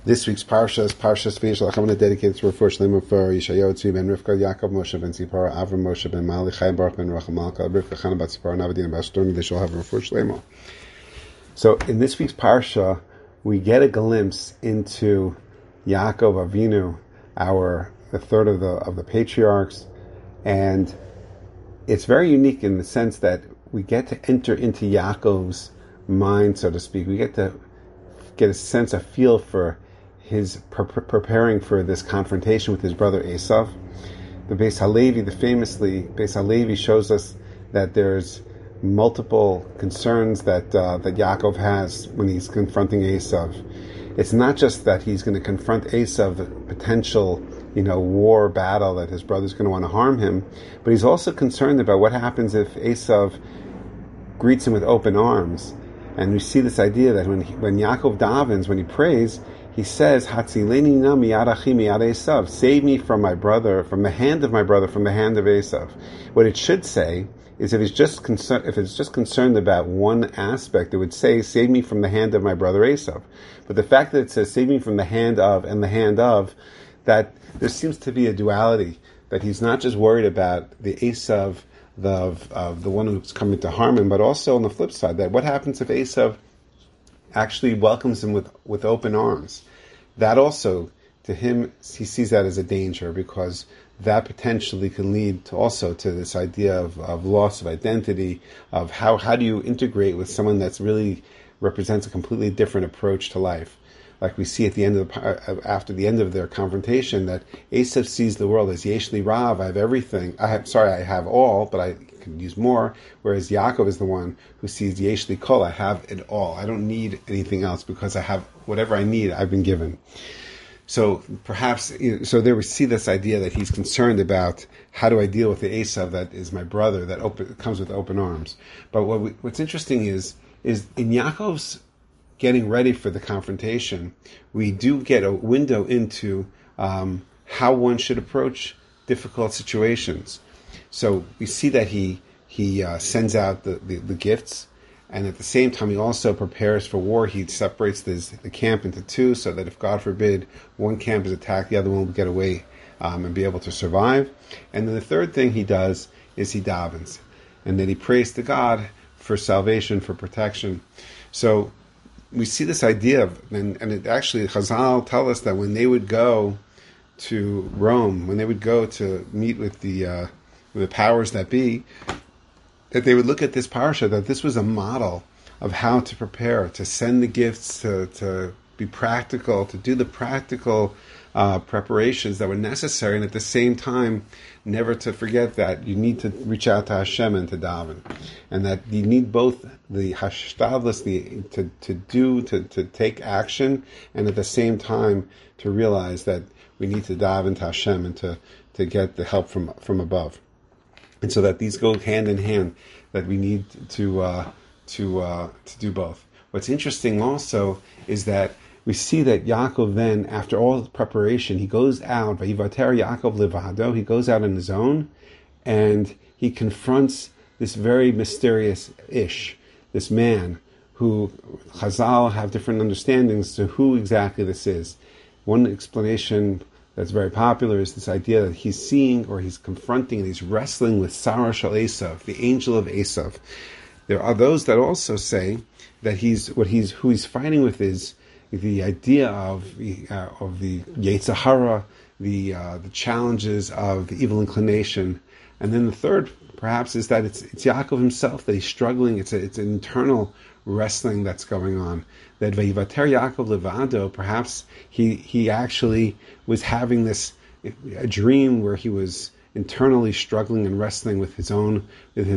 This week's Parsha is Parshas Vayishlach. I'm going to dedicate it to Refuah Shlema for Yeshayahu Tzvi ben Rivka, Yaakov Moshe ben Tzipora, Avram Moshe ben Mali, Chaim Baruch ben Rachel Malka, Rivka Chana bat Tzipora, Navadina Bashturmi. They shall have Refuah Shlema. So in this week's Parsha, we get a glimpse into Yaakov Avinu, the third of the patriarchs, and it's very unique in the sense that we get to enter into Yaakov's mind, so to speak. We get to get a feel for his preparing for this confrontation with his brother Esav. The Beis Halevi, Beis Halevi shows us that there's multiple concerns that Yaakov has when he's confronting Esav. It's not just that he's going to confront Esav, the potential, war battle that his brother's going to want to harm him, but he's also concerned about what happens if Esav greets him with open arms. And we see this idea that when Yaakov davens, when he prays, he says, "Hatzileni na miyad achi miyad Esav." Save me from my brother, from the hand of my brother, from the hand of Esav. What it should say is, if it's just concerned about one aspect, it would say, "Save me from the hand of my brother Esav." But the fact that it says, "Save me from the hand of," and the hand of, that there seems to be a duality, that he's not just worried about the Esav of the one who's coming to harm him, but also on the flip side, that what happens if Esav actually welcomes him with open arms? That also, to him, he sees that as a danger, because that potentially can lead to this idea of loss of identity, of how do you integrate with someone that's really represents a completely different approach to life. Like we see at the end after the end of their confrontation, that Esav sees the world as Yesh li Rav, I have everything. I have all, but I can use more. Whereas Yaakov is the one who sees Yesh li Kol, I have it all. I don't need anything else because I have whatever I need. I've been given. So perhaps, there we see this idea that he's concerned about how do I deal with the Esav that is my brother, that comes with open arms. But what's interesting is in Yaakov's getting ready for the confrontation, we do get a window into how one should approach difficult situations. So we see that he sends out the gifts, and at the same time he also prepares for war. He separates the camp into two, so that if, God forbid, one camp is attacked, the other one will get away and be able to survive. And then the third thing he does is he davens, and then he prays to God for salvation, for protection. So we see this idea and it actually, Chazal tell us that when they would go to Rome, when they would go to meet with the powers that be, that they would look at this parsha, that this was a model of how to prepare, to send the gifts, to be practical, to do the practical preparations that were necessary, and at the same time, never to forget that you need to reach out to Hashem and to daven, and that you need both the hashtadlus, to take action, and at the same time to realize that we need to daven to Hashem and to get the help from above, and so that these go hand in hand. That we need to do both. What's interesting also is that we see that Yaakov then, after all the preparation, he goes out, Vayivater Yaakov levado, he goes out on his own, and he confronts this very mysterious Ish, this man, who Chazal have different understandings to who exactly this is. One explanation that's very popular is this idea that he's seeing, or he's confronting, and he's wrestling with Sarah Shal Esav, the angel of Esav. There are those that also say that who he's fighting with is the idea of the Yetzer Hara, the challenges of the evil inclination, and then the third, perhaps, is that it's Yaakov himself, that he's struggling. It's an internal wrestling that's going on. That Vayivater Yaakov levado, perhaps he actually was having a dream where he was internally struggling and wrestling with his own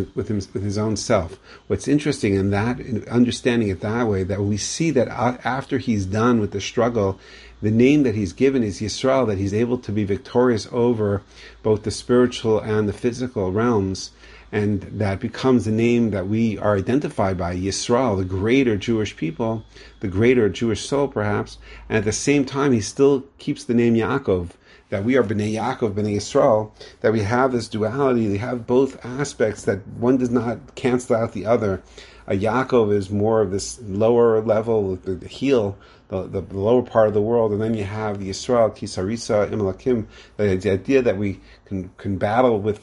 self. What's interesting in that, in understanding it that way, that we see that after he's done with the struggle, the name that he's given is Yisrael, that he's able to be victorious over both the spiritual and the physical realms, and that becomes the name that we are identified by, Yisrael, the greater Jewish people, the greater Jewish soul perhaps, and at the same time he still keeps the name Yaakov, that we are Bnei Yaakov, Bnei Yisrael, that we have this duality, we have both aspects, that one does not cancel out the other. A Yaakov is more of this lower level, the heel, the lower part of the world, and then you have the Yisrael, Kisarisa, Imelakim, the idea that we can battle with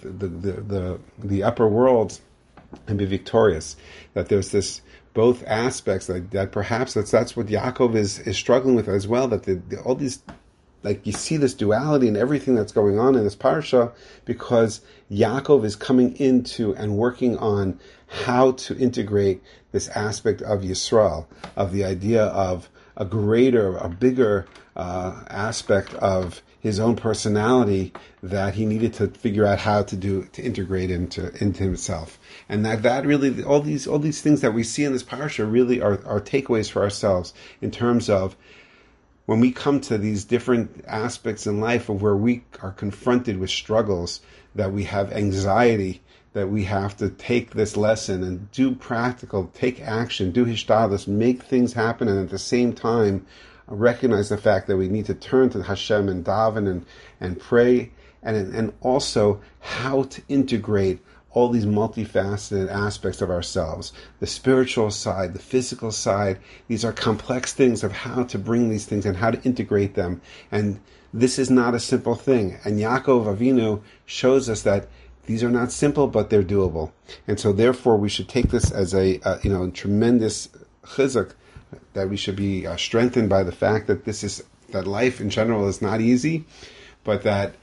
the upper world and be victorious. That there's this both aspects that perhaps that's what Yaakov is struggling with as well. That all these, like, you see this duality in everything that's going on in this parsha, because Yaakov is coming into and working on how to integrate this aspect of Yisrael, of the idea of a bigger aspect of his own personality that he needed to figure out how to integrate into himself. And that really, all these things that we see in this parsha really are takeaways for ourselves in terms of when we come to these different aspects in life of where we are confronted with struggles, that we have anxiety, that we have to take this lesson and do practical, take action, do hishtadlus, make things happen, and at the same time recognize the fact that we need to turn to Hashem and daven and pray, and also how to integrate all these multifaceted aspects of ourselves, the spiritual side, the physical side. These are complex things of how to bring these things and how to integrate them. And this is not a simple thing. And Yaakov Avinu shows us that these are not simple, but they're doable. And so therefore we should take this as a tremendous chizuk, that we should be strengthened by the fact that that life in general is not easy, but that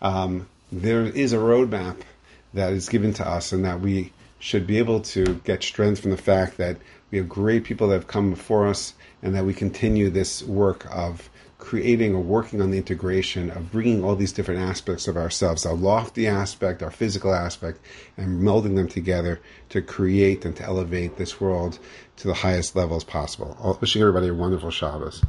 there is a roadmap that is given to us, and that we should be able to get strength from the fact that we have great people that have come before us, and that we continue this work of creating or working on the integration of bringing all these different aspects of ourselves, our lofty aspect, our physical aspect, and melding them together to create and to elevate this world to the highest levels possible. Wishing everybody a wonderful Shabbos.